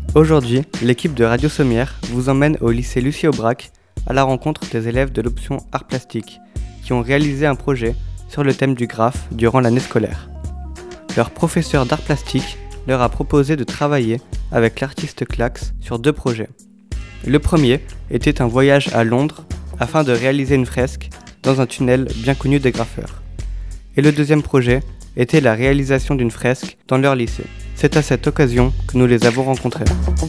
Aujourd'hui, l'équipe de Radio Sommière vous emmène au lycée Lucie Aubrac à la rencontre des élèves de l'option Arts Plastiques qui ont réalisé un projet sur le thème du graphe durant l'année scolaire. Leur professeur d'art plastique leur a proposé de travailler avec l'artiste Klax sur 2 projets. Le premier était un voyage à Londres afin de réaliser une fresque dans un tunnel bien connu des graffeurs. Et le deuxième projet était la réalisation d'une fresque dans leur lycée. C'est à cette occasion que nous les avons rencontrés.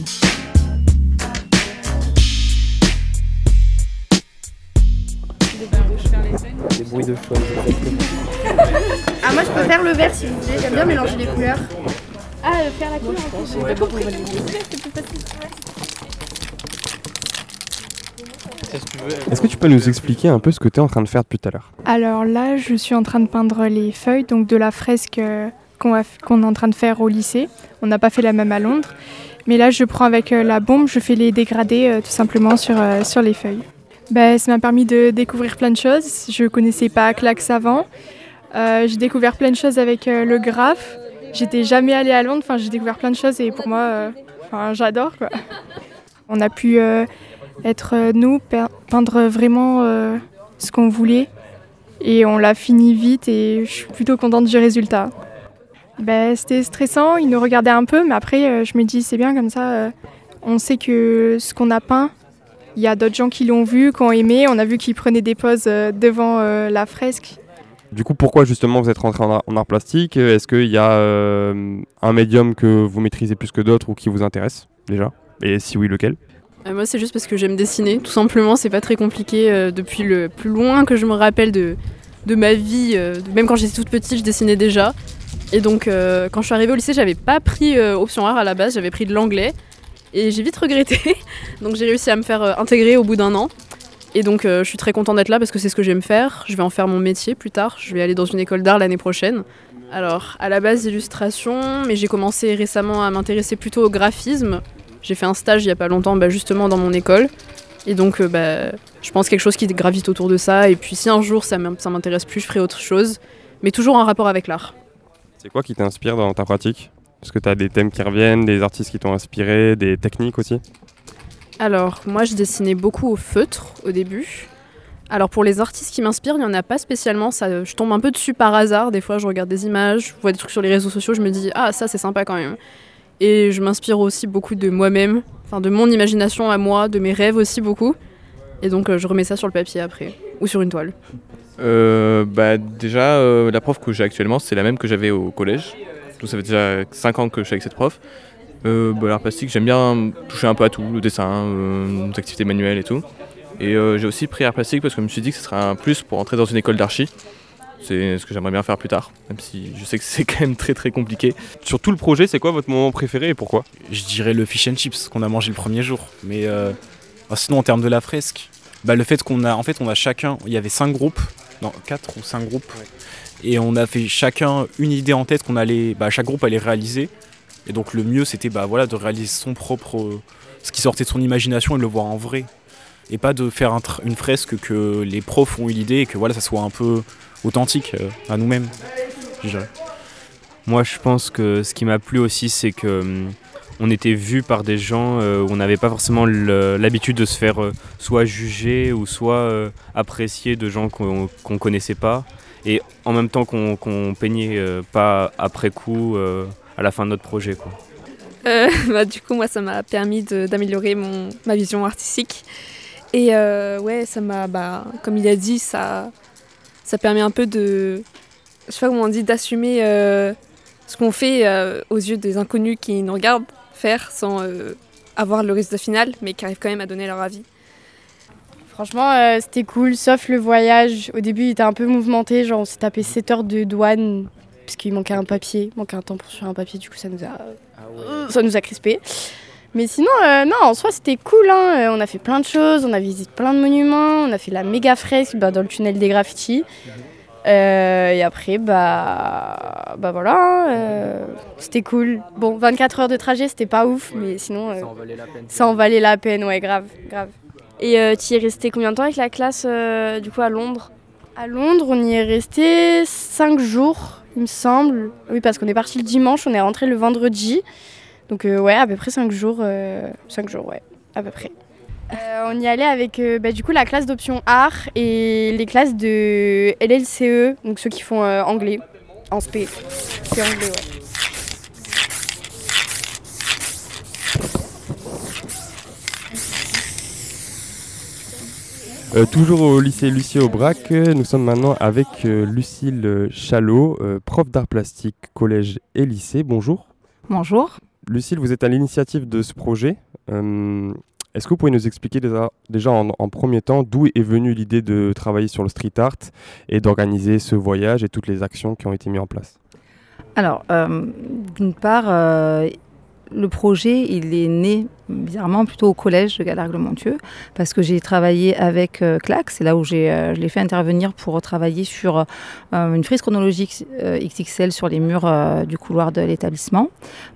Des bruits de choses, exactement. Ah, moi je peux faire le vert si vous voulez, j'aime bien mélanger les couleurs. Ah, faire la couleur en plus, j'ai pas compris. C'est plus facile. Est-ce que tu peux nous expliquer un peu ce que tu es en train de faire depuis tout à l'heure ? Alors là, je suis en train de peindre les feuilles donc de la fresque qu'on est en train de faire au lycée. On n'a pas fait la même à Londres. Mais là, je prends avec la bombe, je fais les dégradés tout simplement sur les feuilles. Ça m'a permis de découvrir plein de choses. Je ne connaissais pas Klax avant. J'ai découvert plein de choses avec le graphe. J'étais jamais allée à Londres, j'ai découvert plein de choses et pour moi, j'adore, quoi. On a pu peindre vraiment ce qu'on voulait et on l'a fini vite et je suis plutôt contente du résultat. C'était stressant, ils nous regardaient un peu, mais après je me dis c'est bien comme ça, on sait que ce qu'on a peint, il y a d'autres gens qui l'ont vu, qui ont aimé, on a vu qu'ils prenaient des poses devant la fresque. Du coup, pourquoi justement vous êtes rentré en art plastique ? Est-ce qu'il y a un médium que vous maîtrisez plus que d'autres ou qui vous intéresse déjà ? Et si oui, lequel ? Moi, c'est juste parce que j'aime dessiner. Tout simplement, c'est pas très compliqué. Depuis le plus loin que je me rappelle de ma vie, même quand j'étais toute petite, je dessinais déjà. Et donc, quand je suis arrivée au lycée, j'avais pas pris option art à la base, j'avais pris de l'anglais. Et j'ai vite regretté. Donc, j'ai réussi à me faire intégrer au bout d'1 an. Et donc, je suis très contente d'être là parce que c'est ce que j'aime faire. Je vais en faire mon métier plus tard. Je vais aller dans une école d'art l'année prochaine. Alors, à la base, illustration, mais j'ai commencé récemment à m'intéresser plutôt au graphisme. J'ai fait un stage il n'y a pas longtemps justement dans mon école. Et donc je pense quelque chose qui gravite autour de ça. Et puis si un jour ça m'intéresse plus, je ferai autre chose. Mais toujours en rapport avec l'art. C'est quoi qui t'inspire dans ta pratique ? Est-ce que tu as des thèmes qui reviennent, des artistes qui t'ont inspiré, des techniques aussi ? Alors moi je dessinais beaucoup au feutre au début. Alors pour les artistes qui m'inspirent, il n'y en a pas spécialement. Je tombe un peu dessus par hasard. Des fois je regarde des images, je vois des trucs sur les réseaux sociaux, je me dis « Ah ça c'est sympa quand même ». Et je m'inspire aussi beaucoup de moi-même, de mon imagination à moi, de mes rêves aussi beaucoup. Et donc je remets ça sur le papier après, ou sur une toile. Déjà, la prof que j'ai actuellement, c'est la même que j'avais au collège. Donc ça fait déjà 5 ans que je suis avec cette prof. L'art plastique, j'aime bien toucher un peu à tout, le dessin, les activités manuelles et tout. Et j'ai aussi pris art plastique parce que je me suis dit que ce serait un plus pour entrer dans une école d'archi. C'est ce que j'aimerais bien faire plus tard, même si je sais que c'est quand même très très compliqué. Sur tout le projet, c'est quoi votre moment préféré et pourquoi ? Je dirais le fish and chips qu'on a mangé le premier jour. Mais sinon en termes de la fresque, le fait qu'on a chacun, il y avait 4 ou 5 groupes. Ouais. Et on a fait chacun une idée en tête qu'on allait, chaque groupe allait réaliser. Et donc le mieux c'était de réaliser son propre, ce qui sortait de son imagination et de le voir en vrai. Et pas de faire une fresque que les profs ont eu l'idée et que ça soit un peu authentique à nous-mêmes, je dirais. Moi, je pense que ce qui m'a plu aussi, c'est qu'on était vus par des gens où on n'avait pas forcément l'habitude de se faire soit juger ou soit apprécier de gens qu'on connaissait pas. Et en même temps qu'on peignait pas après coup à la fin de notre projet, quoi. Du coup, moi, ça m'a permis d'améliorer ma vision artistique. Et ça m'a, comme il a dit, ça permet un peu de, je sais pas comment on dit, d'assumer ce qu'on fait aux yeux des inconnus qui nous regardent faire sans avoir le résultat final, mais qui arrivent quand même à donner leur avis. Franchement, c'était cool, sauf le voyage. Au début, il était un peu mouvementé, on s'est tapé 7 heures de douane, parce qu'il manquait un temps pour suivre un papier, du coup ça nous a crispés. Mais sinon, en soi, c'était cool. On a fait plein de choses, on a visité plein de monuments, on a fait la méga fresque dans le tunnel des graffitis. Et après, c'était cool. Bon, 24 heures de trajet, c'était pas ouf, mais sinon, ça en valait la peine, ouais, grave. Et tu y es resté combien de temps avec la classe, du coup, à Londres ? À Londres, on y est resté 5 jours, il me semble. Oui, parce qu'on est parti le dimanche, on est rentré le vendredi. Donc ouais, à peu près 5 jours. 5 jours, ouais, à peu près. On y allait avec du coup la classe d'option art et les classes de LLCE, donc ceux qui font anglais, en spé. C'est anglais, ouais. Toujours au lycée Lucie Aubrac, nous sommes maintenant avec Lucille Chalot, prof d'art plastique, collège et lycée. Bonjour. Bonjour. Lucille, vous êtes à l'initiative de ce projet. Est-ce que vous pouvez nous expliquer déjà en premier temps d'où est venue l'idée de travailler sur le street art et d'organiser ce voyage et toutes les actions qui ont été mises en place? Alors, d'une part, le projet, il est né bizarrement plutôt au collège de Galargues-le-Montieu parce que j'ai travaillé avec Clax, c'est là où je l'ai fait intervenir pour travailler sur une frise chronologique XXL sur les murs du couloir de l'établissement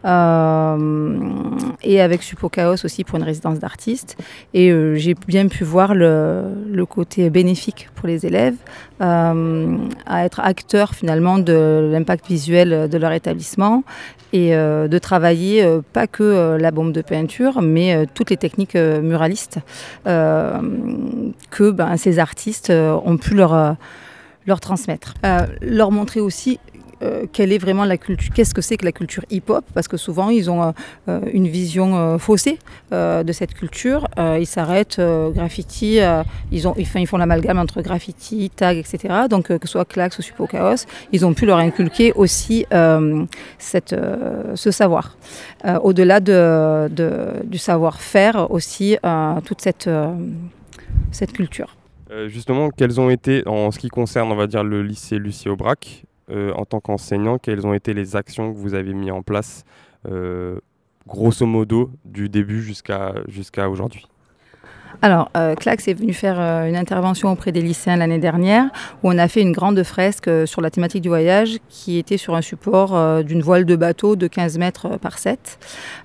et avec Suppo Chaos aussi pour une résidence d'artistes et j'ai bien pu voir le côté bénéfique pour les élèves à être acteurs finalement de l'impact visuel de leur établissement et de travailler pas que la bombe de peinture mais toutes les techniques muralistes que ces artistes ont pu leur transmettre. Leur montrer aussi quelle est vraiment la culture, qu'est-ce que c'est que la culture hip-hop, parce que souvent ils ont une vision faussée de cette culture. Ils s'arrêtent graffiti, ils font l'amalgame entre graffiti, tag, etc. Donc que ce soit Clax ou Suppo Chaos, ils ont pu leur inculquer aussi ce savoir. Au-delà du savoir-faire aussi, toute cette culture. Justement, quelles ont été, en ce qui concerne, on va dire, le lycée Lucie Aubrac, en tant qu'enseignant, quelles ont été les actions que vous avez mises en place, grosso modo, du début jusqu'à aujourd'hui? Alors, Clax est venu faire une intervention auprès des lycéens l'année dernière où on a fait une grande fresque sur la thématique du voyage qui était sur un support d'une voile de bateau de 15 mètres par 7.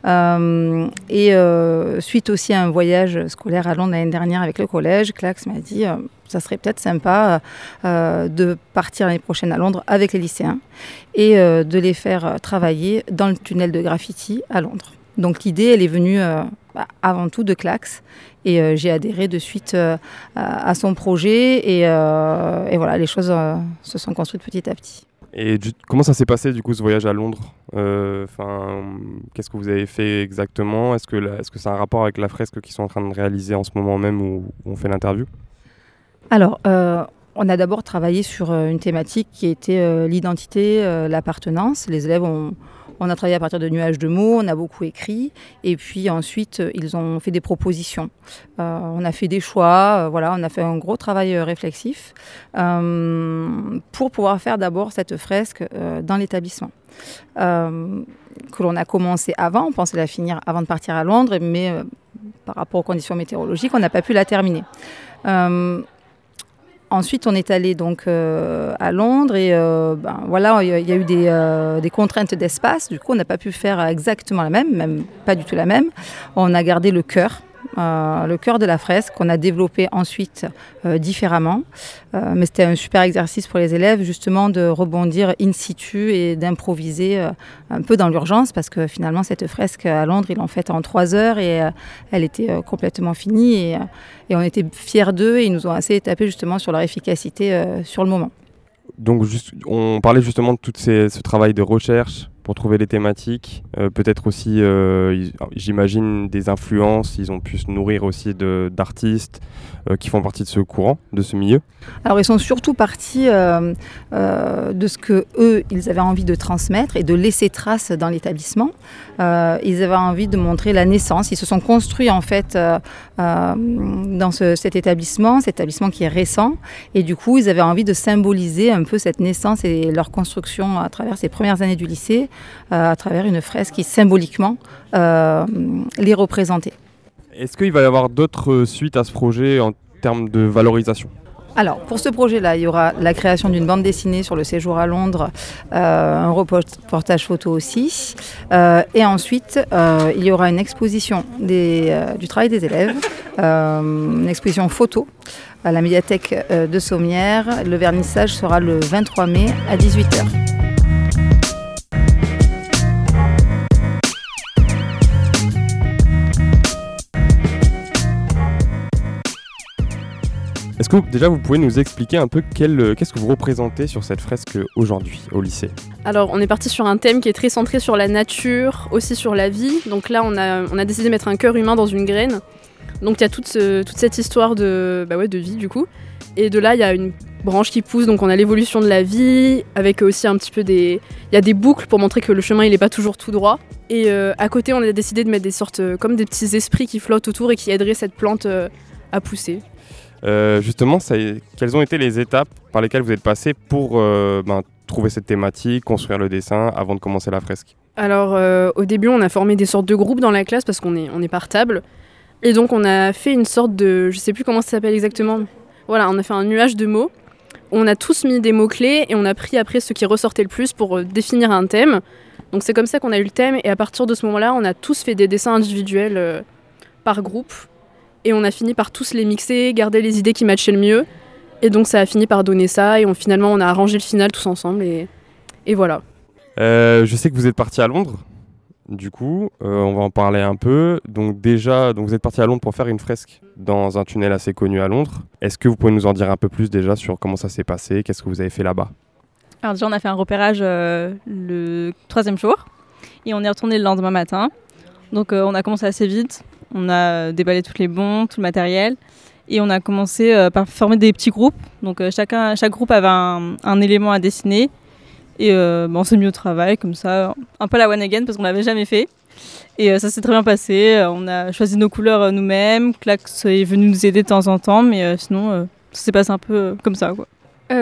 Suite aussi à un voyage scolaire à Londres l'année dernière avec le collège, Clax m'a dit ça serait peut-être sympa de partir l'année prochaine à Londres avec les lycéens et de les faire travailler dans le tunnel de graffiti à Londres. Donc l'idée, elle est venue avant tout de Clax et j'ai adhéré de suite à son projet et voilà, les choses se sont construites petit à petit. Et comment ça s'est passé du coup ce voyage à Londres? Qu'est-ce que vous avez fait exactement? Est-ce que ça a un rapport avec la fresque qu'ils sont en train de réaliser en ce moment même où on fait l'interview? Alors, on a d'abord travaillé sur une thématique qui était l'identité, l'appartenance. Les élèves on a travaillé à partir de nuages de mots, on a beaucoup écrit et puis ensuite ils ont fait des propositions. On a fait des choix, voilà, on a fait un gros travail réflexif pour pouvoir faire d'abord cette fresque dans l'établissement. Que l'on a commencé avant, on pensait la finir avant de partir à Londres, mais par rapport aux conditions météorologiques, on n'a pas pu la terminer. Ensuite, on est allé donc à Londres et voilà, il y a eu des contraintes d'espace. Du coup, on n'a pas pu faire exactement la même pas du tout la même. On a gardé le cœur de la fresque qu'on a développé ensuite différemment. Mais c'était un super exercice pour les élèves justement de rebondir in situ et d'improviser un peu dans l'urgence parce que finalement cette fresque à Londres, ils l'ont faite en 3 heures et elle était complètement finie et on était fiers d'eux et ils nous ont assez tapé justement sur leur efficacité sur le moment. Donc on parlait justement de tout ce travail de recherche pour trouver les thématiques, peut-être aussi, j'imagine, des influences, ils ont pu se nourrir aussi d'artistes qui font partie de ce courant, de ce milieu. Alors ils sont surtout partis de ce que eux, ils avaient envie de transmettre et de laisser trace dans l'établissement. Ils avaient envie de montrer la naissance, ils se sont construits en fait dans cet établissement qui est récent et du coup ils avaient envie de symboliser un peu cette naissance et leur construction à travers ces premières années du lycée, à travers une fresque qui symboliquement les représentait. Est-ce qu'il va y avoir d'autres suites à ce projet en termes de valorisation ? Alors, pour ce projet-là, il y aura la création d'une bande dessinée sur le séjour à Londres, un reportage photo aussi. Et ensuite, il y aura une exposition du travail des élèves, une exposition photo à la médiathèque de Sommières. Le vernissage sera le 23 mai à 18h. Est-ce que déjà vous pouvez nous expliquer un peu qu'est-ce que vous représentez sur cette fresque aujourd'hui au lycée? Alors on est parti sur un thème qui est très centré sur la nature, aussi sur la vie. Donc là on a décidé de mettre un cœur humain dans une graine. Donc il y a toute cette histoire de vie du coup. Et de là il y a une branche qui pousse, donc on a l'évolution de la vie, avec aussi un petit peu il y a des boucles pour montrer que le chemin il est pas toujours tout droit. Et à côté on a décidé de mettre des sortes comme des petits esprits qui flottent autour et qui aideraient cette plante à pousser. Justement, quelles ont été les étapes par lesquelles vous êtes passé pour trouver cette thématique, construire le dessin avant de commencer la fresque? Alors au début on a formé des sortes de groupes dans la classe parce qu'on est par table. Et donc on a fait une sorte de, je sais plus comment ça s'appelle exactement, mais voilà, on a fait un nuage de mots. On a tous mis des mots-clés et on a pris après ce qui ressortait le plus pour définir un thème. Donc c'est comme ça qu'on a eu le thème et à partir de ce moment-là, on a tous fait des dessins individuels par groupe. Et on a fini par tous les mixer, garder les idées qui matchaient le mieux. Et donc ça a fini par donner ça. Et finalement, on a arrangé le final tous ensemble. Et voilà. Je sais que vous êtes partis à Londres. Du coup, on va en parler un peu. Donc vous êtes partis à Londres pour faire une fresque dans un tunnel assez connu à Londres. Est-ce que vous pouvez nous en dire un peu plus déjà sur comment ça s'est passé? Qu'est-ce que vous avez fait là-bas? Alors déjà, on a fait un repérage le 3e jour. Et on est retourné le lendemain matin. Donc on a commencé assez vite. On a déballé toutes les bombes, tout le matériel. Et on a commencé par former des petits groupes. Donc chaque groupe avait un élément à dessiner. Et on s'est mis au travail comme ça, un peu à la one again parce qu'on l'avait jamais fait. Et ça s'est très bien passé. On a choisi nos couleurs nous-mêmes. Klax est venu nous aider de temps en temps. Mais sinon, ça s'est passé un peu comme ça, quoi.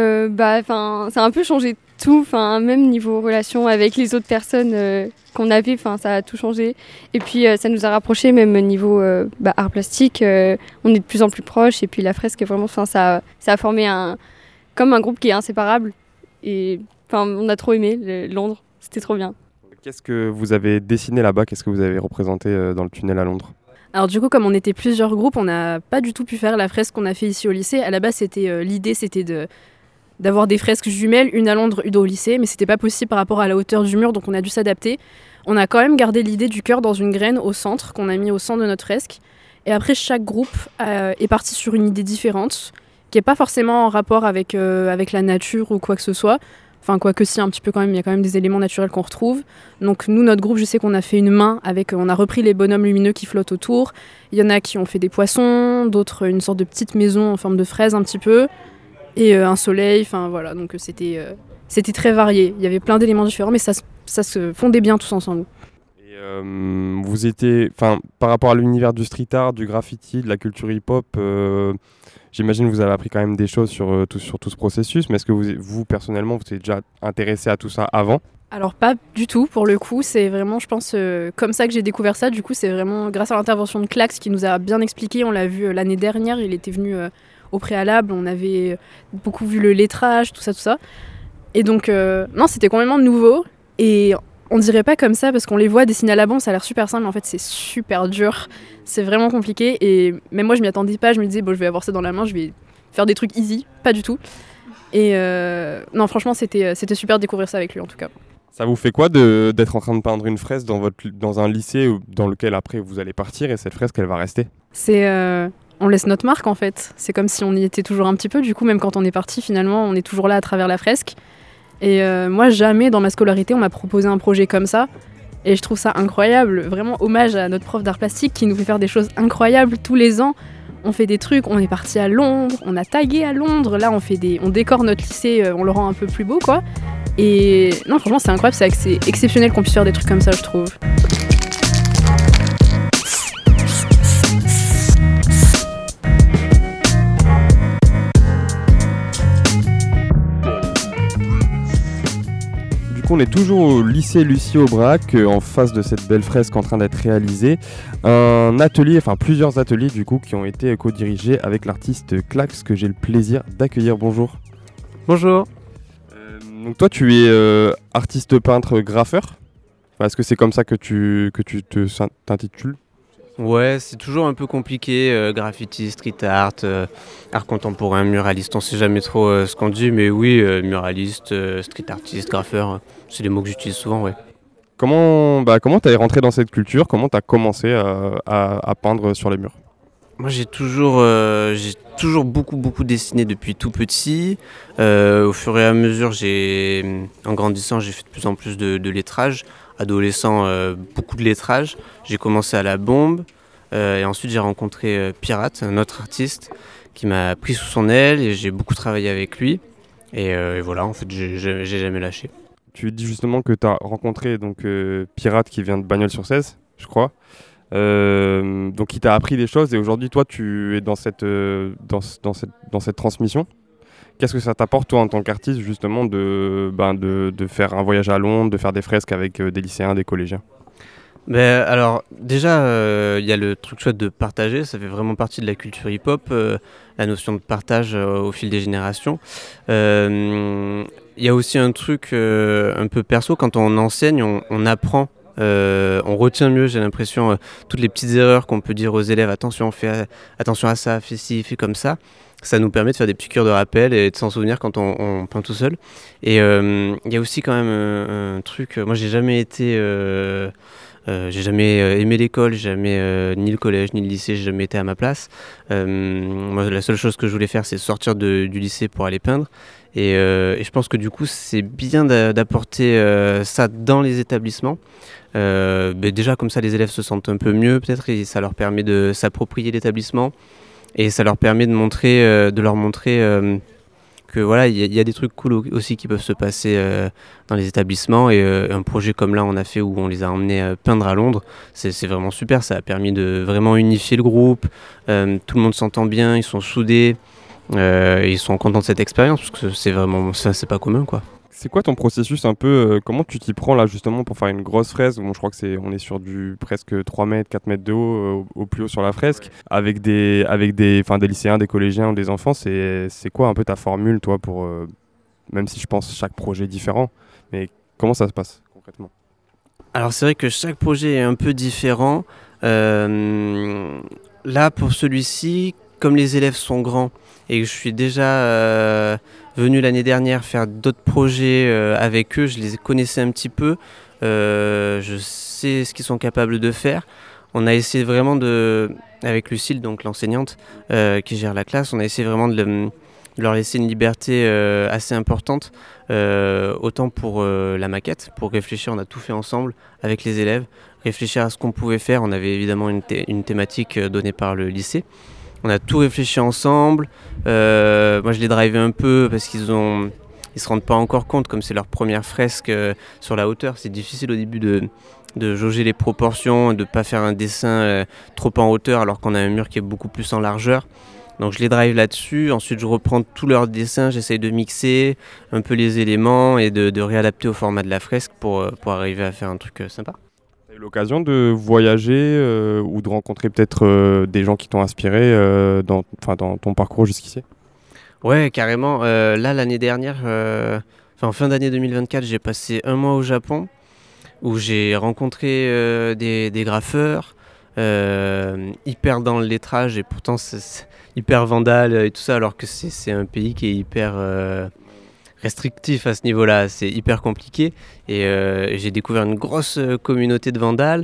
Ça a un peu changé tout, même niveau relation avec les autres personnes qu'on avait, ça a tout changé. Et puis ça nous a rapprochés, même niveau art plastique, on est de plus en plus proches. Et puis la fresque, vraiment, ça a formé comme un groupe qui est inséparable. Et on a trop aimé Londres, c'était trop bien. Qu'est-ce que vous avez dessiné là-bas? Qu'est-ce que vous avez représenté dans le tunnel à Londres? Alors du coup, comme on était plusieurs groupes, on n'a pas du tout pu faire la fresque qu'on a fait ici au lycée. À la base, l'idée, c'était d'avoir des fresques jumelles, une à Londres, une au lycée, mais c'était pas possible par rapport à la hauteur du mur, donc on a dû s'adapter. On a quand même gardé l'idée du cœur dans une graine au centre, qu'on a mis au centre de notre fresque. Et après, chaque groupe est parti sur une idée différente, qui n'est pas forcément en rapport avec la nature ou quoi que ce soit. Enfin, quoique si, un petit peu quand même, il y a quand même des éléments naturels qu'on retrouve. Donc nous, notre groupe, je sais qu'on a fait une main on a repris les bonhommes lumineux qui flottent autour. Il y en a qui ont fait des poissons, d'autres une sorte de petite maison en forme de fraise un petit peu. Et un soleil, voilà, donc c'était très varié. Il y avait plein d'éléments différents, mais ça se fondait bien tous ensemble. Et vous étiez, par rapport à l'univers du street art, du graffiti, de la culture hip-hop, j'imagine que vous avez appris quand même des choses sur tout ce processus, mais est-ce que vous personnellement, vous êtes déjà intéressé à tout ça avant? Alors pas du tout, pour le coup, c'est vraiment, je pense, comme ça que j'ai découvert ça. Du coup, c'est vraiment grâce à l'intervention de Klax qui nous a bien expliqué. On l'a vu l'année dernière, il était venu au préalable, on avait beaucoup vu le lettrage, tout ça. Et donc, non, c'était complètement nouveau. Et on dirait pas comme ça parce qu'on les voit dessiner à la bombe, ça a l'air super simple, mais en fait c'est super dur. C'est vraiment compliqué et même moi je m'y attendais pas, je me disais je vais avoir ça dans la main, je vais faire des trucs easy, pas du tout. Et non, franchement c'était super de découvrir ça avec lui en tout cas. Ça vous fait quoi d'être en train de peindre une fresque dans un lycée dans lequel après vous allez partir et cette fresque elle va rester? On laisse notre marque en fait, c'est comme si on y était toujours un petit peu, du coup même quand on est parti finalement on est toujours là à travers la fresque. Et moi jamais dans ma scolarité on m'a proposé un projet comme ça et je trouve ça incroyable, vraiment hommage à notre prof d'art plastique qui nous fait faire des choses incroyables tous les ans. On fait des trucs, on est parti à Londres, on a tagué à Londres, là on décore notre lycée, on le rend un peu plus beau quoi. Et non franchement c'est incroyable, c'est exceptionnel qu'on puisse faire des trucs comme ça je trouve. On est toujours au lycée Lucie Aubrac, en face de cette belle fresque en train d'être réalisée. Plusieurs ateliers du coup qui ont été co-dirigés avec l'artiste Klax que j'ai le plaisir d'accueillir. Bonjour. Bonjour. Donc toi tu es artiste peintre graffeur. Est-ce que c'est comme ça que tu t'intitules? Ouais, c'est toujours un peu compliqué, graffiti, street art, art contemporain, muraliste, on sait jamais trop ce qu'on dit, mais oui, muraliste, street artiste, graffeur, c'est des mots que j'utilise souvent, ouais. Comment t'es rentré dans cette culture? Comment t'as commencé à peindre sur les murs? Moi j'ai toujours beaucoup dessiné depuis tout petit. Au fur et à mesure, en grandissant, j'ai fait de plus en plus de lettrage. Adolescent, beaucoup de lettrage. J'ai commencé à la bombe et ensuite j'ai rencontré Pirate, un autre artiste qui m'a pris sous son aile et j'ai beaucoup travaillé avec lui. Et voilà, en fait, j'ai jamais lâché. Tu dis justement que tu as rencontré donc, Pirate qui vient de Bagnols-sur-Cèze, je crois. Donc il t'a appris des choses et aujourd'hui toi tu es dans cette transmission. Qu'est-ce que ça t'apporte toi en tant qu'artiste justement de faire un voyage à Londres, de faire des fresques avec des lycéens, des collégiens? Alors déjà il y a le truc chouette de partager, ça fait vraiment partie de la culture hip-hop, la notion de partage au fil des générations. Il y a aussi un truc un peu perso, quand on enseigne, on apprend. On retient mieux, j'ai l'impression, toutes les petites erreurs qu'on peut dire aux élèves, attention, fais attention à ça, fais ci, fais comme ça. Ça nous permet de faire des piqûres de rappel et de s'en souvenir quand on peint tout seul. Et il y a aussi quand même un truc, moi j'ai jamais aimé l'école, ni le collège, ni le lycée, j'ai jamais été à ma place. Moi la seule chose que je voulais faire c'est sortir du lycée pour aller peindre. Et je pense que du coup c'est bien d'apporter ça dans les établissements. Déjà comme ça les élèves se sentent un peu mieux peut-être et ça leur permet de s'approprier l'établissement et ça leur permet de leur montrer que voilà il y a des trucs cool aussi qui peuvent se passer dans les établissements et un projet comme là on a fait où on les a emmenés peindre à Londres, c'est vraiment super, ça a permis de vraiment unifier le groupe, tout le monde s'entend bien, ils sont soudés et ils sont contents de cette expérience parce que c'est vraiment c'est pas commun quoi. C'est quoi ton processus un peu, comment tu t'y prends là justement pour faire une grosse fresque? Bon, je crois que on est sur du presque 3 mètres, 4 mètres de haut au plus haut sur la fresque, avec des lycéens, des collégiens, des enfants. C'est quoi un peu ta formule toi pour, même si je pense chaque projet est différent, mais comment ça se passe concrètement? Alors c'est vrai que chaque projet est un peu différent. Là pour celui-ci, comme les élèves sont grands et que je suis déjà venu l'année dernière faire d'autres projets avec eux, je les connaissais un petit peu, je sais ce qu'ils sont capables de faire. On a essayé vraiment avec Lucille, donc l'enseignante qui gère la classe, on a essayé vraiment de leur laisser une liberté assez importante, autant pour la maquette, pour réfléchir, on a tout fait ensemble avec les élèves, réfléchir à ce qu'on pouvait faire, on avait évidemment une thématique donnée par le lycée. On a tout réfléchi ensemble. Moi, je les drivais un peu parce qu'ils se rendent pas encore compte, comme c'est leur première fresque sur la hauteur. C'est difficile au début de jauger les proportions, de pas faire un dessin trop en hauteur alors qu'on a un mur qui est beaucoup plus en largeur. Donc je les drive là-dessus. Ensuite, je reprends tous leurs dessins. J'essaye de mixer un peu les éléments et de réadapter au format de la fresque pour arriver à faire un truc sympa. Tu as eu l'occasion de voyager ou de rencontrer peut-être des gens qui t'ont inspiré dans ton parcours jusqu'ici? Ouais, carrément. Là, l'année dernière, en fin d'année 2024, j'ai passé un mois au Japon où j'ai rencontré des graffeurs hyper dans le lettrage et pourtant c'est hyper vandale et tout ça, alors que c'est un pays qui est hyper restrictif à ce niveau-là, c'est hyper compliqué et j'ai découvert une grosse communauté de vandales.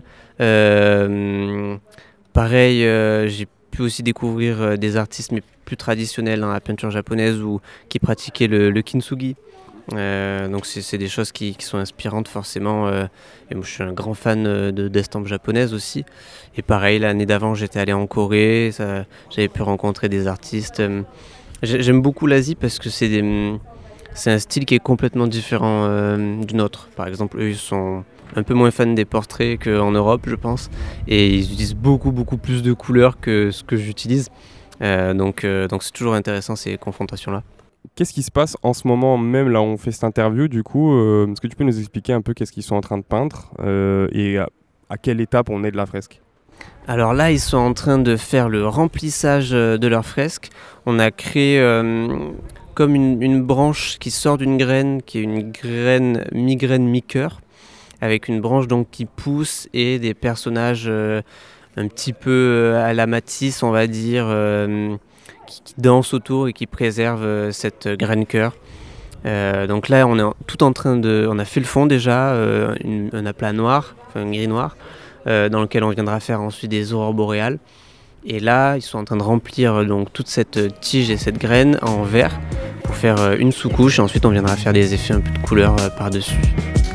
Pareil, j'ai pu aussi découvrir des artistes mais plus traditionnels dans la peinture japonaise ou qui pratiquaient le kintsugi. Donc c'est des choses qui sont inspirantes forcément et moi je suis un grand fan d'estampes japonaises aussi et pareil l'année d'avant j'étais allé en Corée, j'avais pu rencontrer des artistes. J'aime beaucoup l'Asie parce que c'est un style qui est complètement différent du nôtre. Par exemple eux ils sont un peu moins fans des portraits qu'en Europe je pense et ils utilisent beaucoup plus de couleurs que ce que j'utilise donc c'est toujours intéressant ces confrontations là. Qu'est-ce qui se passe en ce moment même là où on fait cette interview du coup est-ce que tu peux nous expliquer un peu qu'est-ce qu'ils sont en train de peindre et à quelle étape on est de la fresque? Alors là ils sont en train de faire le remplissage de leur fresque. On a créé comme une branche qui sort d'une graine qui est une graine mi-cœur avec une branche donc qui pousse et des personnages un petit peu à la Matisse on va dire qui dansent autour et qui préservent cette graine cœur. Donc là on est tout en train on a fait le fond déjà, un aplat noir, enfin un gris noir, dans lequel on viendra faire ensuite des aurores boréales. Et là, ils sont en train de remplir donc toute cette tige et cette graine en verre pour faire une sous-couche. Et ensuite, on viendra faire des effets un peu de couleur par-dessus.